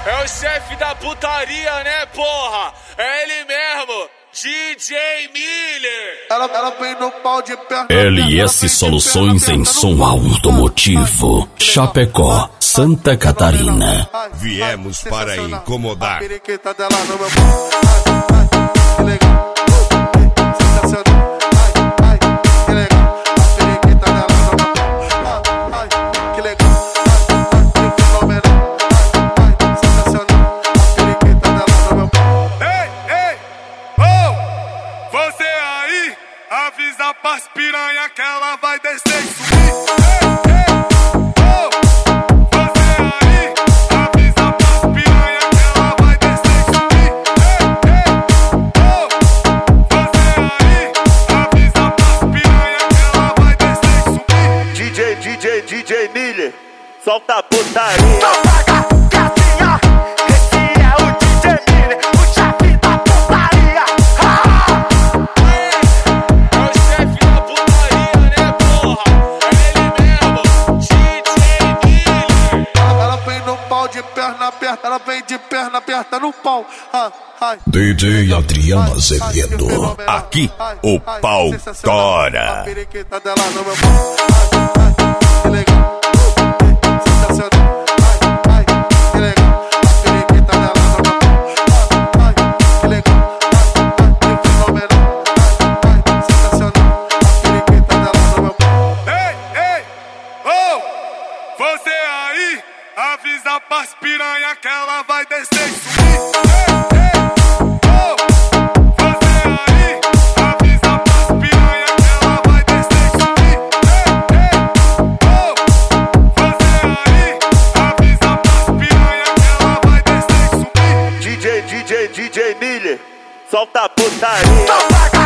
É o chefe da putaria, né, porra? É ele mesmo, DJ Miller. Ela vem no pau de perna. LS Soluções em som automotivo. Chapecó, Santa Catarina. Viemos para incomodar. A periquita dela no meu pau. Que legal. Sensacional. Que legal. A periquita dela no meu pau. Que legal. Que fenomenal. Sensacional. A periquita dela no meu pau. Ei, oh! Você aí, avisa pras piranha que ela vai descer e subir. DJ Miller, solta a putaria. Gatinha, esse é o DJ Miller, o chefe da putaria. É o chefe da putaria, né, porra? É ele mesmo, DJ Miller. Ela vem no pau de perna aberta. Ela vem de perna aberta no pau. DJ Adriano Azevedo. Aqui o pau tora. A periquita dela no meu pau. Que legal. Sensacional. Que legal. A periquita dela no meu pau. Que legal. Que fenomenal. Sensacional. A periquita dela no meu pau. Ei, oh! Você aí, avisa pras piranha que ela vai descer e subir. DJ Miller, solta a putaria.